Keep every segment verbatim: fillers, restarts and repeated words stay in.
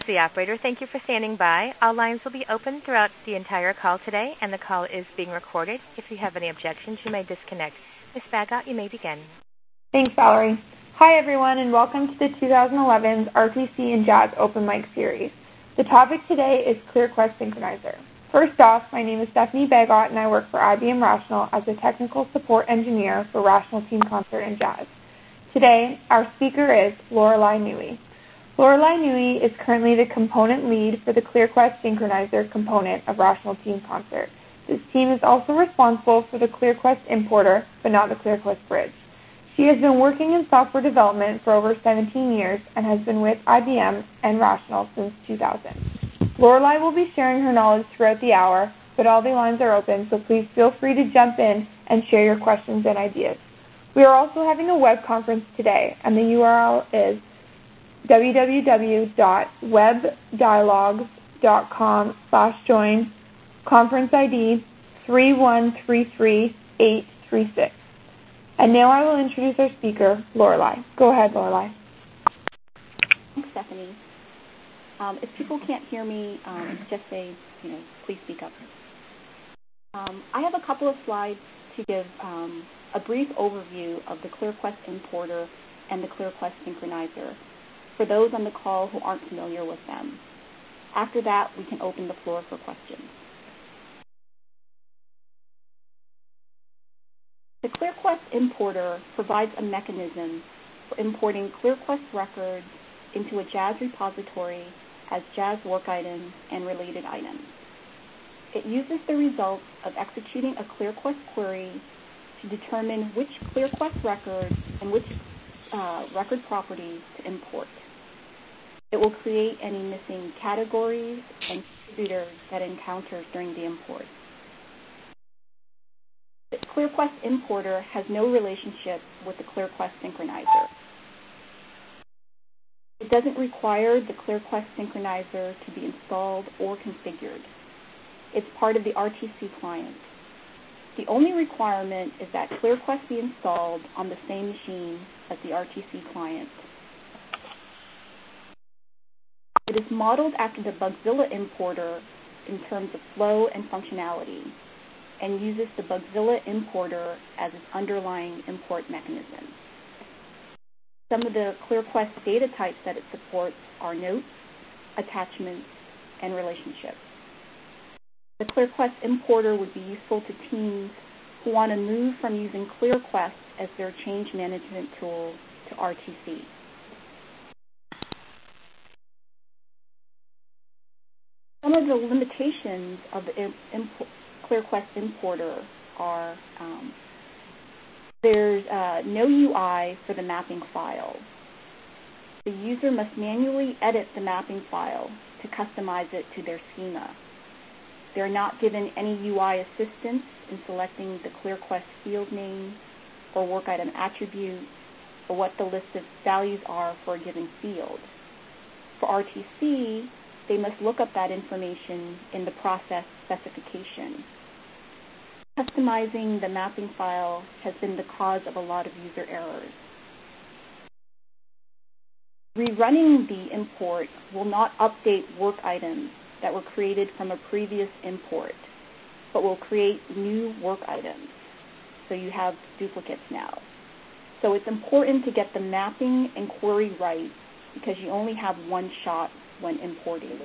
the operator. Thank you for standing by. All lines will be open throughout the entire call today, and the call is being recorded. If you have any objections, you may disconnect. Miz Bagot, you may begin. Thanks, Valerie. Hi, everyone, and welcome to the twenty eleven R T C and Jazz Open Mic Series. The topic today is ClearQuest Synchronizer. First off, my name is Stephanie Bagot, and I work for I B M Rational as a technical support engineer for Rational Team Concert and Jazz. Today, our speaker is Lorelei Newey. Lorelei Newey is currently the component lead for the ClearQuest Synchronizer component of Rational Team Concert. This team is also responsible for the ClearQuest importer, but not the ClearQuest bridge. She has been working in software development for over seventeen years and has been with I B M and Rational since two thousand. Lorelei will be sharing her knowledge throughout the hour, but all the lines are open, so please feel free to jump in and share your questions and ideas. We are also having a web conference today, and the U R L is w w w dot webdialogues.com slash join, conference I D three one three three eight three six. And now I will introduce our speaker, Lorelei. Go ahead, Lorelei. Thanks, Stephanie. Um, if people can't hear me, um, just say, you know, please speak up. Um, I have a couple of slides to give um, a brief overview of the ClearQuest importer and the ClearQuest Synchronizer for those on the call who aren't familiar with them. After that, we can open the floor for questions. The ClearQuest importer provides a mechanism for importing ClearQuest records into a Jazz repository as Jazz work items and related items. It uses the results of executing a ClearQuest query to determine which ClearQuest record and which uh, record properties to import. It will create any missing categories and contributors that it encounters during the import. The ClearQuest importer has no relationship with the ClearQuest Synchronizer. It doesn't require the ClearQuest Synchronizer to be installed or configured. It's part of the R T C client. The only requirement is that ClearQuest be installed on the same machine as the R T C client. It is modeled after the Bugzilla importer in terms of flow and functionality, and uses the Bugzilla importer as its underlying import mechanism. Some of the ClearQuest data types that it supports are notes, attachments, and relationships. The ClearQuest importer would be useful to teams who want to move from using ClearQuest as their change management tool to R T C. Some of the limitations of the imp- ClearQuest importer are um, there's uh, no U I for the mapping file. The user must manually edit the mapping file to customize it to their schema. They're not given any U I assistance in selecting the ClearQuest field name or work item attribute or what the list of values are for a given field. For R T C, they must look up that information in the process specification. Customizing the mapping file has been the cause of a lot of user errors. Rerunning the import will not update work items that were created from a previous import, but will create new work items. So you have duplicates now. So it's important to get the mapping and query right because you only have one shot when importing.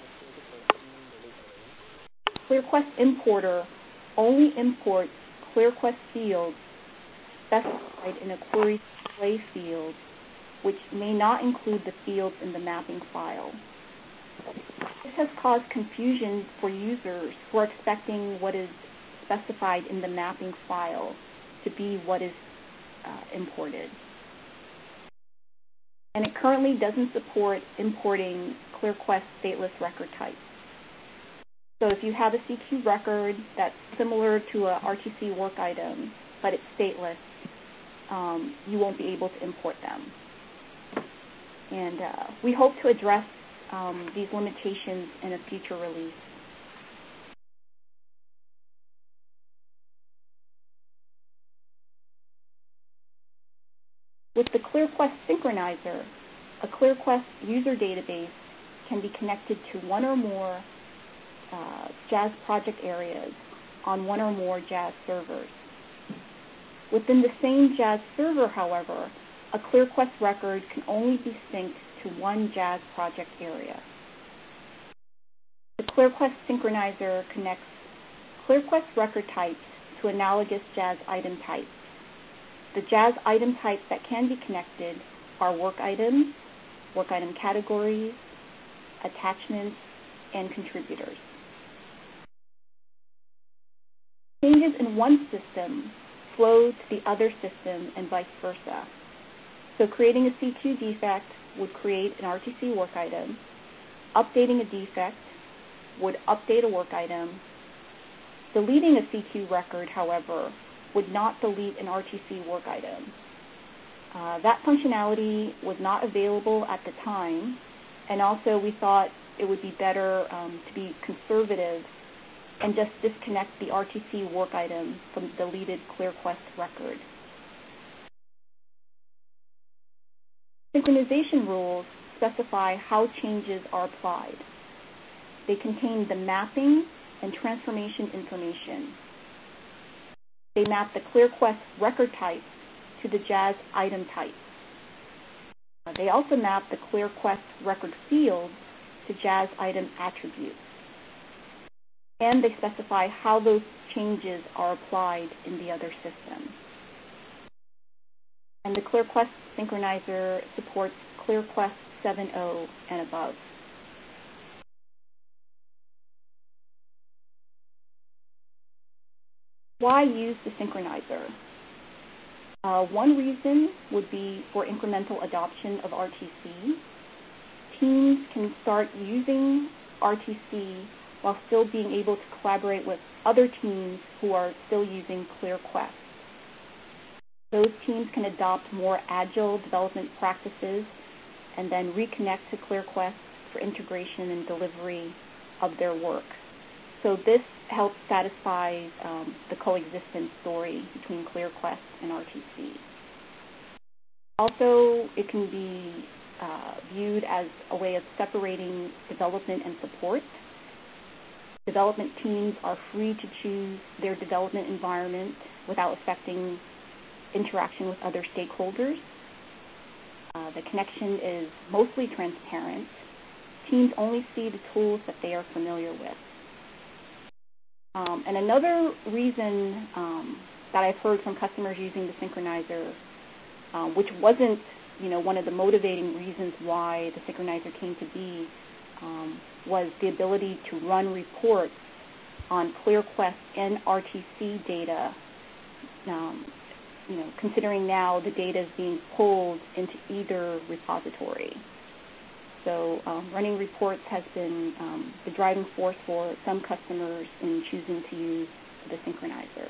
ClearQuest importer only imports ClearQuest fields specified in a query display field, which may not include the fields in the mapping file. This has caused confusion for users who are expecting what is specified in the mapping file to be what is uh, imported. And it currently doesn't support importing ClearQuest stateless record types. So if you have a C Q record that's similar to a R T C work item, but it's stateless, um, you won't be able to import them. And uh, we hope to address um, these limitations in a future release. With the ClearQuest Synchronizer, a ClearQuest user database can be connected to one or more uh, Jazz project areas on one or more Jazz servers. Within the same Jazz server, however, a ClearQuest record can only be synced to one Jazz project area. The ClearQuest synchronizer connects ClearQuest record types to analogous Jazz item types. The Jazz item types that can be connected are work items, work item categories, attachments, and contributors. Changes in one system flow to the other system and vice versa. So creating a C Q defect would create an R T C work item. Updating a defect would update a work item. Deleting a C Q record, however, would not delete an R T C work item. Uh, that functionality was not available at the time, and also we thought it would be better um, to be conservative and just disconnect the R T C work item from the deleted ClearQuest record. Synchronization rules specify how changes are applied. They contain the mapping and transformation information. They map the ClearQuest record type to the Jazz item type. They also map the ClearQuest record field to Jazz item attributes. And they specify how those changes are applied in the other system. And the ClearQuest synchronizer supports ClearQuest seven point oh and above. Why use the synchronizer? Uh, one reason would be for incremental adoption of R T C. Teams can start using R T C while still being able to collaborate with other teams who are still using ClearQuest. Those teams can adopt more agile development practices and then reconnect to ClearQuest for integration and delivery of their work. So this helps satisfy um, the coexistence story between ClearQuest and R T C. Also, it can be uh, viewed as a way of separating development and support. Development teams are free to choose their development environment without affecting interaction with other stakeholders. Uh, the connection is mostly transparent. Teams only see the tools that they are familiar with. Um, and another reason um, that I've heard from customers using the synchronizer, uh, which wasn't, you know, one of the motivating reasons why the synchronizer came to be, um, was the ability to run reports on ClearQuest and R T C data. Um, you know, considering now the data is being pulled into either repository. So um, running reports has been um, the driving force for some customers in choosing to use the synchronizer.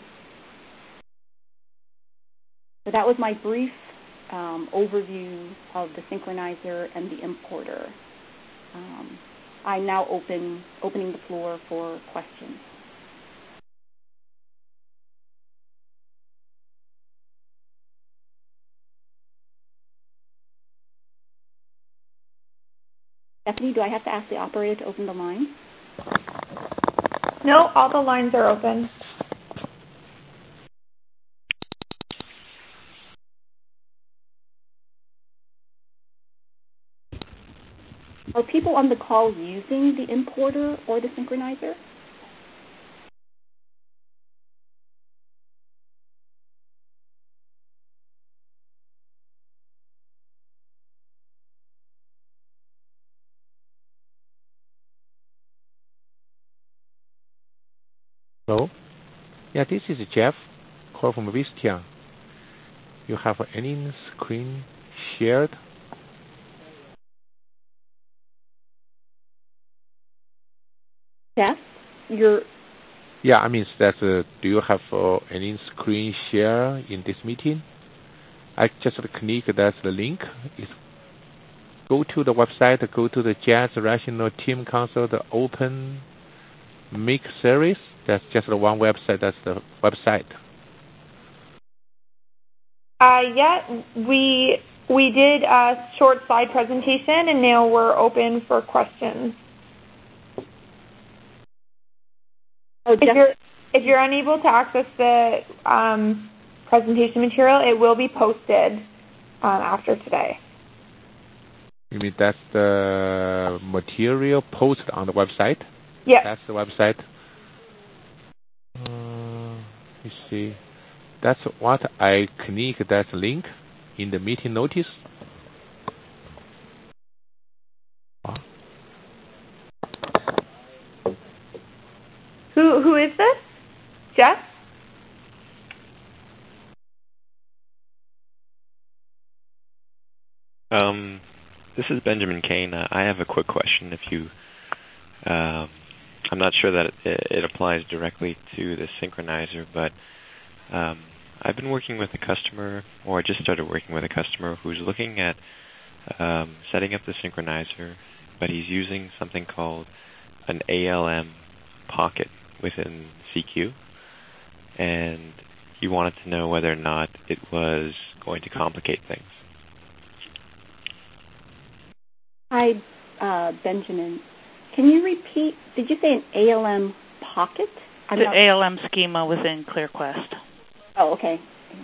So that was my brief um, overview of the synchronizer and the importer. Um, I'm now open, opening the floor for questions. Stephanie, do I have to ask the operator to open the line? No, all the lines are open. Are people on the call using the importer or the synchronizer? Hello? Yeah, this is Jeff, call from Vistia. You have any screen shared? Jeff, you're... Yeah, I mean, that, uh, do you have uh, any screen share in this meeting? I just click that's the link. It's go to the website, go to the Jazz Rational Team Console, the Open Mic series. That's just the one website. That's the website. Uh, yeah, we we did a short slide presentation, and now we're open for questions. Oh, if, you're, if you're unable to access the um, presentation material, it will be posted um, after today. You mean that's the material posted on the website? Yes. That's the website. Uh, let me see. That's what I click that link in the meeting notice. Oh. Who who is this? Jeff? Um, this is Benjamin Kane. Uh, I have a quick question. If you, um, I'm not sure that it, it applies directly to the synchronizer, but um, I've been working with a customer, or I just started working with a customer who's looking at um, setting up the synchronizer, but he's using something called an A L M pocket within C Q, and he wanted to know whether or not it was going to complicate things. Hi, uh, Benjamin. Can you repeat, did you say an A L M pocket? I'm the not... A L M schema within ClearQuest. Oh, okay.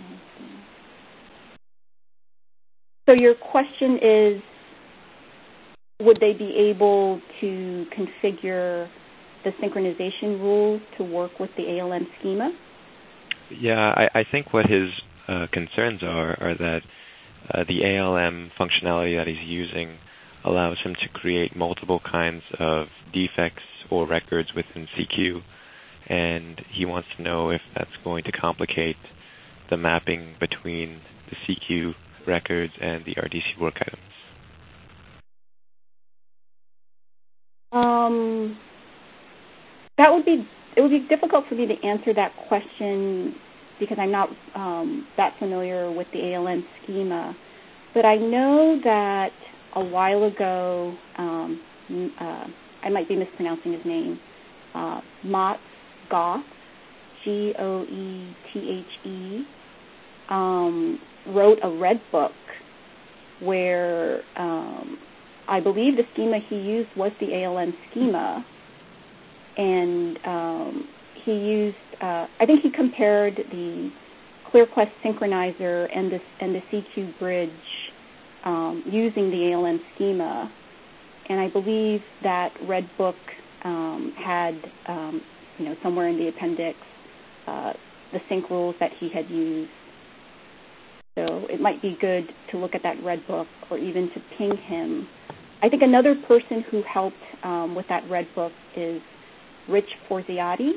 So your question is, would they be able to configure the synchronization rules to work with the A L M schema? Yeah, I, I think what his uh, concerns are are that uh, the A L M functionality that he's using allows him to create multiple kinds of defects or records within C Q, and he wants to know if that's going to complicate the mapping between the C Q records and the R D C work items. Um, that would be, it would be difficult for me to answer that question because I'm not um, that familiar with the A L M schema, but I know that a while ago, um, uh, I might be mispronouncing his name, uh, Mats Goth, G O E T H E, um, wrote a red book where um, I believe the schema he used was the A L M schema, and um, he used, uh, I think he compared the ClearQuest synchronizer and the, and the C Q bridge Um, using the A L M schema, and I believe that Red Book um, had, um, you know, somewhere in the appendix, uh, the sync rules that he had used. So it might be good to look at that Red Book or even to ping him. I think another person who helped um, with that Red Book is Rich Forziati.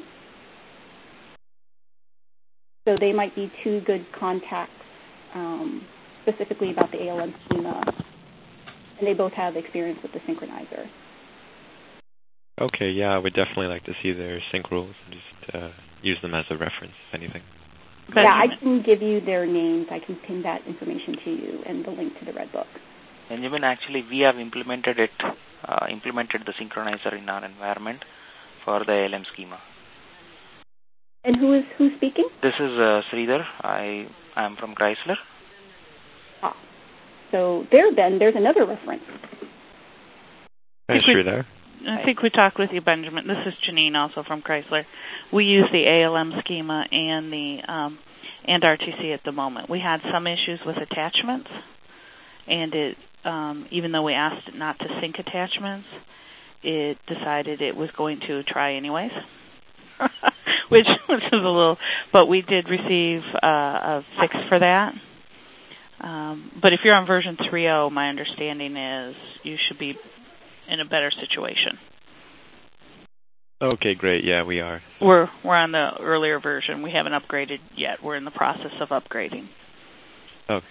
So they might be two good contacts um, specifically about the A L M schema, and they both have experience with the synchronizer. Okay, yeah, I would definitely like to see their sync rules and just uh, use them as a reference, if anything. Yeah, I can give you their names. I can ping that information to you and the link to the Red Book. Benjamin, actually, we have implemented it, uh, implemented the synchronizer in our environment for the A L M schema. And who is who's speaking? This is uh, Sridhar. I am from Chrysler. Ah, so there, then, there's another reference. Thanks, Sridhar. I think we talked with you, Benjamin. This is Janine, also from Chrysler. We use the A L M schema and the um, and R T C at the moment. We had some issues with attachments, and it um, even though we asked it not to sync attachments, it decided it was going to try anyways, which, which is a little. But we did receive uh, a fix for that. Um, but if you're on version three point oh, my understanding is you should be in a better situation. Okay, great. Yeah, we are. We're we're on the earlier version. We haven't upgraded yet. We're in the process of upgrading. Okay.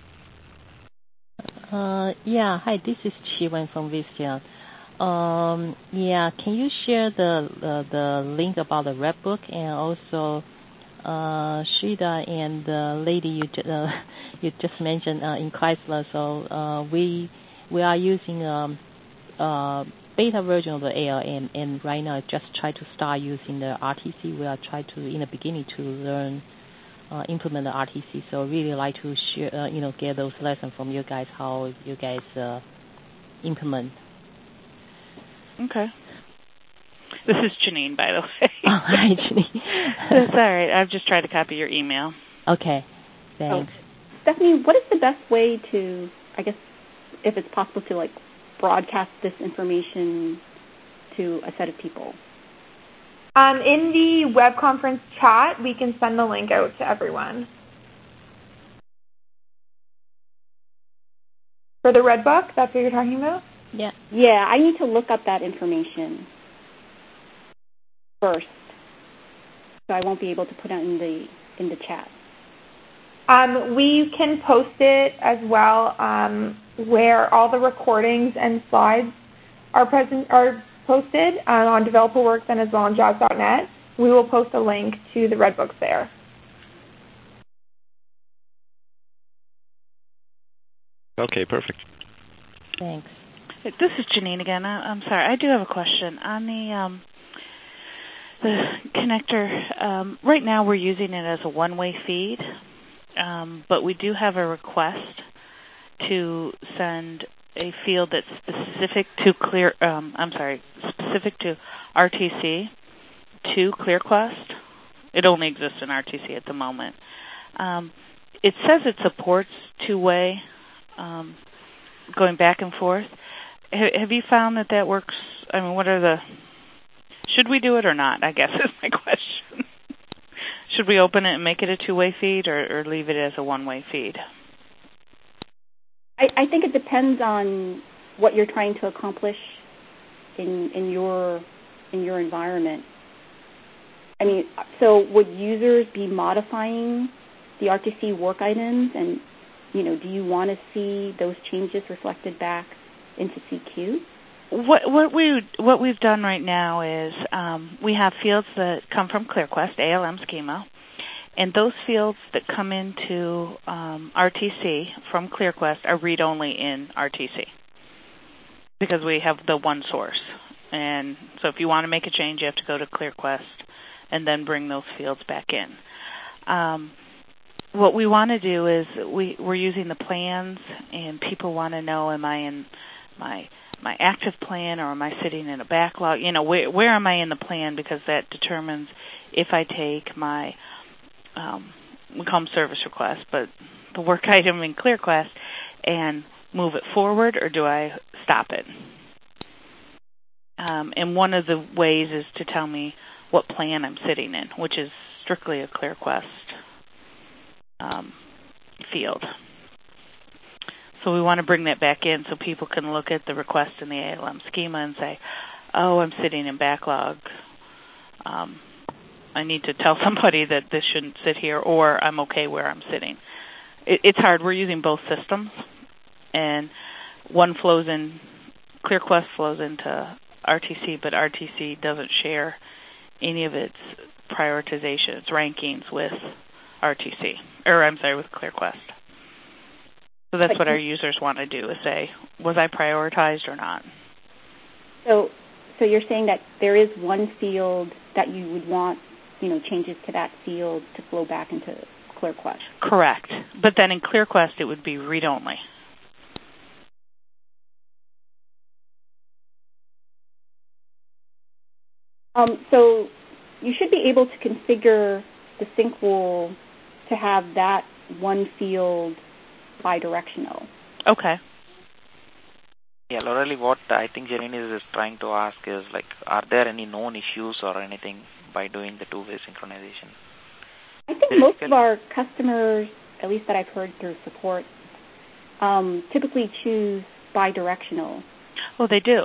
Uh, yeah. Hi, this is Chi-Wen from Visteon. Um, yeah, can you share the uh, the link about the Red Book, and also uh, Sridhar and the lady you ju- uh, you just mentioned uh, in Chrysler? So uh, we we are using um. Uh, beta version of the A L M, and right now just try to start using the R T C. We are trying to, in the beginning, to learn uh, implement the R T C. So really like to share, uh, you know, get those lessons from you guys, how you guys uh, implement. Okay. This is Janine, by the way. Oh, hi, Janine. That's all right. I've just tried to copy your email. Okay, thanks. Oh. Stephanie, what is the best way to, I guess, if it's possible to, like, broadcast this information to a set of people? Um, in the web conference chat, we can send the link out to everyone. For the Red Book, that's what you're talking about? Yeah. Yeah, I need to look up that information first, so I won't be able to put it in the in the chat. Um, we can post it as well, um, where all the recordings and slides are present are posted um, on DeveloperWorks and as well on jazz dot net. We will post a link to the Red Books there. Okay, perfect. Thanks. This is Janine again. I, I'm sorry. I do have a question on the um, the connector. Um, right now, we're using it as a one-way feed, um, but we do have a request to send a field that's specific to clear. Um, I'm sorry, specific to R T C to ClearQuest. It only exists in R T C at the moment. Um, it says it supports two-way, um, going back and forth. Have you found that that works? I mean, what are the, should we do it or not, I guess is my question. Should we open it and make it a two-way feed or, or leave it as a one-way feed? I, I think it depends on what you're trying to accomplish in, in your in your environment. I mean, so would users be modifying the R T C work items, and, you know, do you want to see those changes reflected back into C Q? What what we what we've done right now is um, we have fields that come from ClearQuest A L M schema, and those fields that come into um, R T C from ClearQuest are read-only in R T C because we have the one source. And so if you want to make a change, you have to go to ClearQuest and then bring those fields back in. Um, what we want to do is we, we're using the plans, and people want to know, am I in my my active plan or am I sitting in a backlog? You know, where where am I in the plan, because that determines if I take my, um, we call them service requests, but the work item in ClearQuest, and move it forward, or do I stop it? Um, and one of the ways is to tell me what plan I'm sitting in, which is strictly a ClearQuest um, field. So we want to bring that back in so people can look at the request in the A L M schema and say, oh, I'm sitting in backlog. Um, I need to tell somebody that this shouldn't sit here, or I'm okay where I'm sitting. It, it's hard. We're using both systems, and one flows in, ClearQuest flows into R T C, but R T C doesn't share any of its prioritization, its rankings with R T C, or I'm sorry, with ClearQuest. So that's what our users want to do, is say, was I prioritized or not? So so you're saying that there is one field that you would want, you know, changes to that field to flow back into ClearQuest. Correct. But then in ClearQuest, it would be read-only. Um, so you should be able to configure the sync rule to have that one field bidirectional. Okay. Yeah, Lorelei, what I think Janine is, is trying to ask is, like, are there any known issues or anything by doing the two-way synchronization? I think most of our customers, at least that I've heard through support, um, typically choose bidirectional. Oh, they do?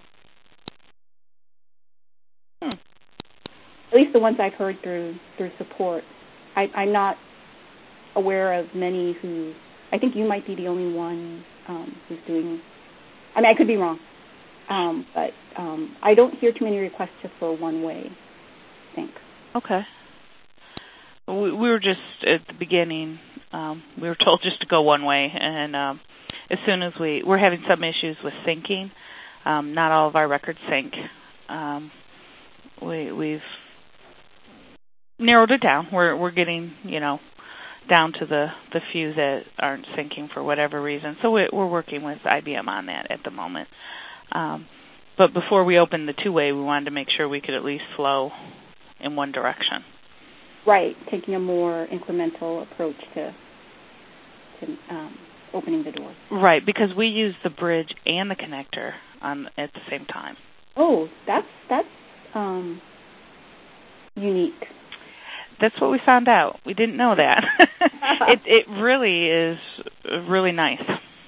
Hmm. At least the ones I've heard through through support. I, I'm not aware of many who, I think you might be the only one um, who's doing, I mean, I could be wrong, um, but um, I don't hear too many requests just for one way, I think. Okay. We, we were just, at the beginning, um, we were told just to go one way, and um, as soon as we, we're having some issues with syncing. Um, not all of our records sync. Um, we, we've narrowed it down. We're we're getting, you know, down to the, the few that aren't syncing for whatever reason. So we're, we're working with I B M on that at the moment. Um, but before we opened the two-way, we wanted to make sure we could at least flow in one direction. Right, taking a more incremental approach to, to um, opening the door. Right, because we use the bridge and the connector on at the same time. Oh, that's that's um, unique. That's what we found out. We didn't know that. it it really is really nice.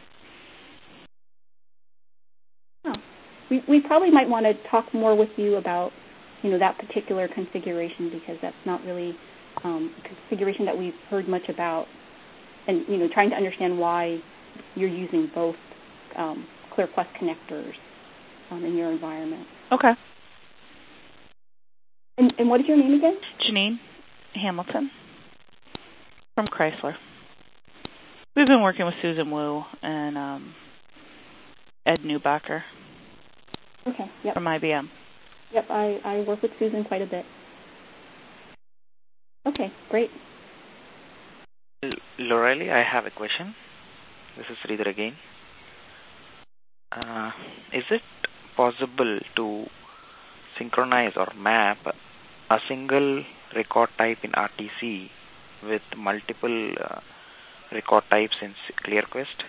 Oh. We we probably might want to talk more with you about, you know, that particular configuration, because that's not really um, a configuration that we've heard much about, and, you know, trying to understand why you're using both um, ClearQuest connectors um, in your environment. Okay. And, and what is your name again? Janine Hamilton from Chrysler. We've been working with Susan Wu and um, Ed Newbacher. Okay, yep. From I B M. Yep, I, I work with Susan quite a bit. Okay, great. Lorelei, I have a question. This is Sridhar again. Uh, is it possible to synchronize or map a single record type in R T C with multiple uh, record types in ClearQuest?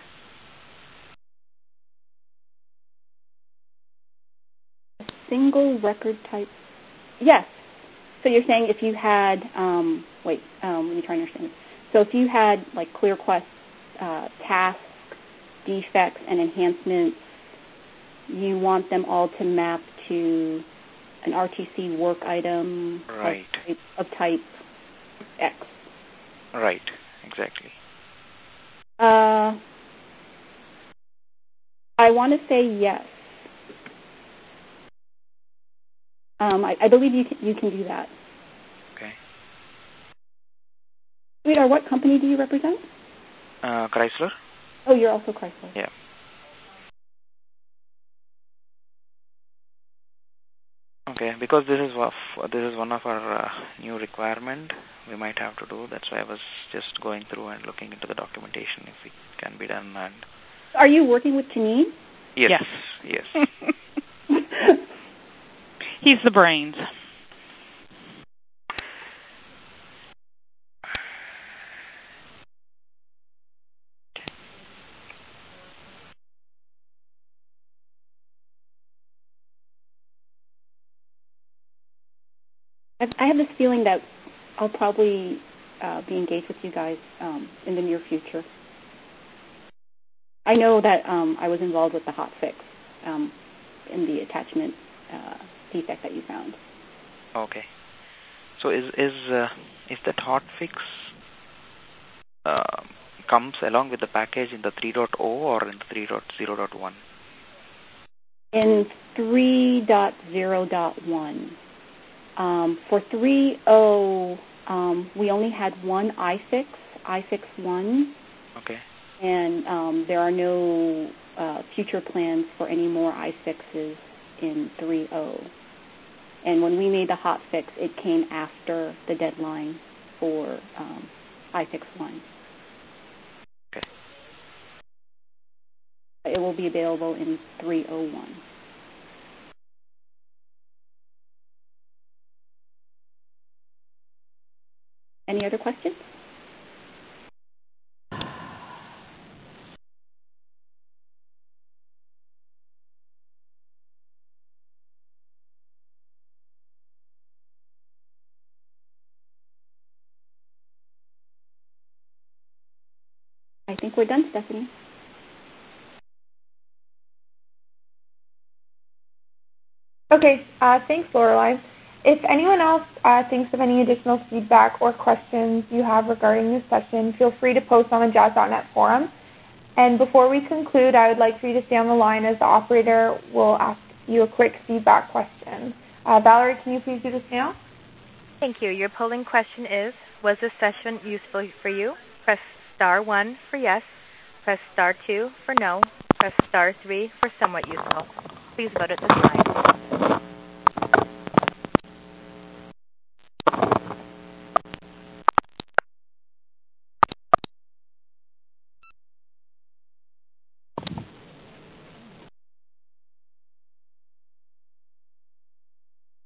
A single record type? Yes. So you're saying if you had, um, wait, um, let me try and understand this. So if you had, like, ClearQuest uh, tasks, defects, and enhancements, you want them all to map to an R T C work item right. of, type, of type X. Right, exactly. Uh, I want to say yes. Um, I, I believe you can, you can do that. Okay. Sweetheart, what company do you represent? Uh, Chrysler. Oh, you're also Chrysler. Yeah. Okay, because this is of, this is one of our uh, new requirement we might have to do. That's why I was just going through and looking into the documentation if it can be done. And are you working with Janine? Yes. Yes. Yes. He's the brains. I have this feeling that I'll probably uh, be engaged with you guys um, in the near future. I know that um, I was involved with the hotfix um, in the attachment uh, defect that you found. Okay. So is is uh, is that hotfix uh, comes along with the package in the three point oh or in the three point oh point one? In three point oh point one. Um, for three point oh, um, we only had one iFix, iFix one. Okay. And um, there are no uh, future plans for any more iFixes in three point oh. And when we made the hotfix, it came after the deadline for um, iFix one. Okay. It will be available in three point oh one. Any other questions? I think we're done, Stephanie. Okay, uh, thanks, Lorelei. If anyone else uh, thinks of any additional feedback or questions you have regarding this session, feel free to post on the jazz dot net forum. And before we conclude, I would like for you to stay on the line as the operator will ask you a quick feedback question. Uh, Valerie, can you please do this now? Thank you. Your polling question is, was this session useful for you? Press star one for yes. Press star two for no. Press star three for somewhat useful. Please vote at this time.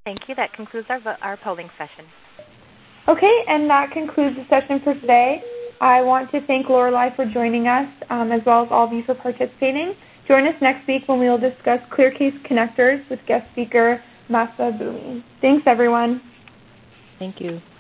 Thank you. That concludes our, our polling session. Okay, and that concludes the session for today. I want to thank Lorelei for joining us, um, as well as all of you for participating. Join us next week when we will discuss ClearCase connectors with guest speaker Masa Bumi. Thanks, everyone. Thank you.